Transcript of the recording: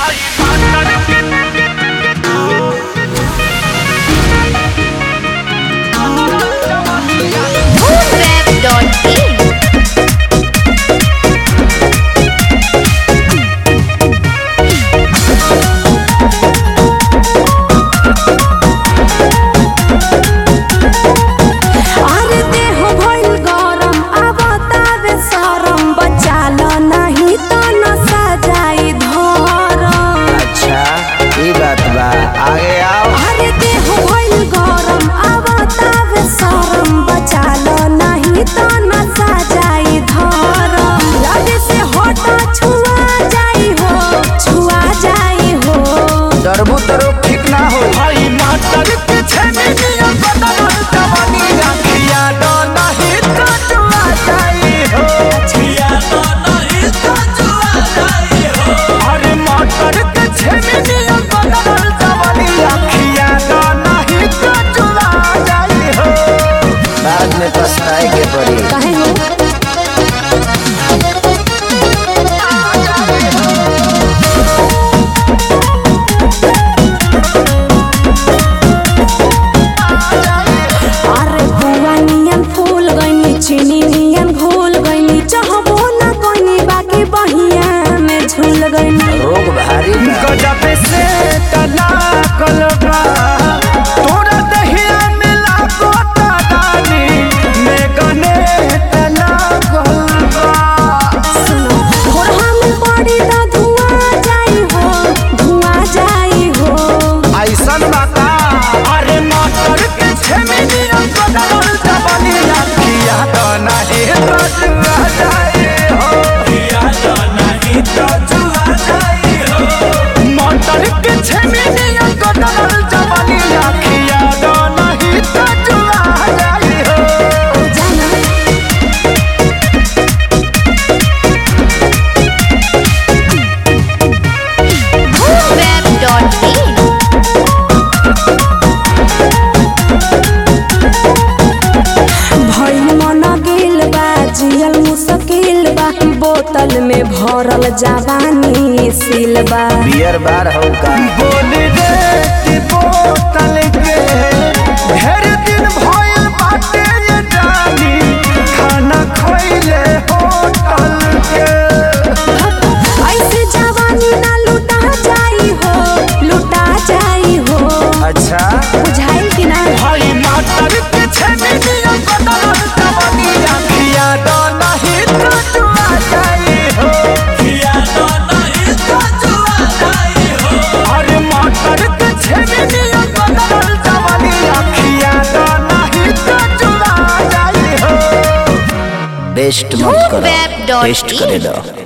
रोग भारी गजब से तना कलबा तोरा दहिया में लागो तानी में गने तना कलबा और हम बड़ी दा धुआं जाई हो ऐसन बाता अरे मटर के छेमिनिया बदल जवानी लाखिया तो नहीं तो जुआ जाए हो किया तो नहीं तो जुआ जाए हो मटर के छेमिनिया बदल जवानी लाखिया तो नहीं तो जुआ जाए हो बोतल में भरल जवानी सिलबा बियर बार हो का बोल रे कि बोतल के ढेर दिन भइल बाटे ये जानी खाना खइले होटल के ऐसे जवानी ना लुटा जाई हो अच्छा बुझाइल कि ना भाई मटर के छेमिनिया बदल जवानी आखिया दो नहीं तो जुआ जाई हो किया दो नहीं तो जुआ जाई हो अरे मटर के छेमिनिया बदल जवानी आखिया दो नहीं तो जुआ जाई हो बेस्ट मत करो टेस्ट करे दो।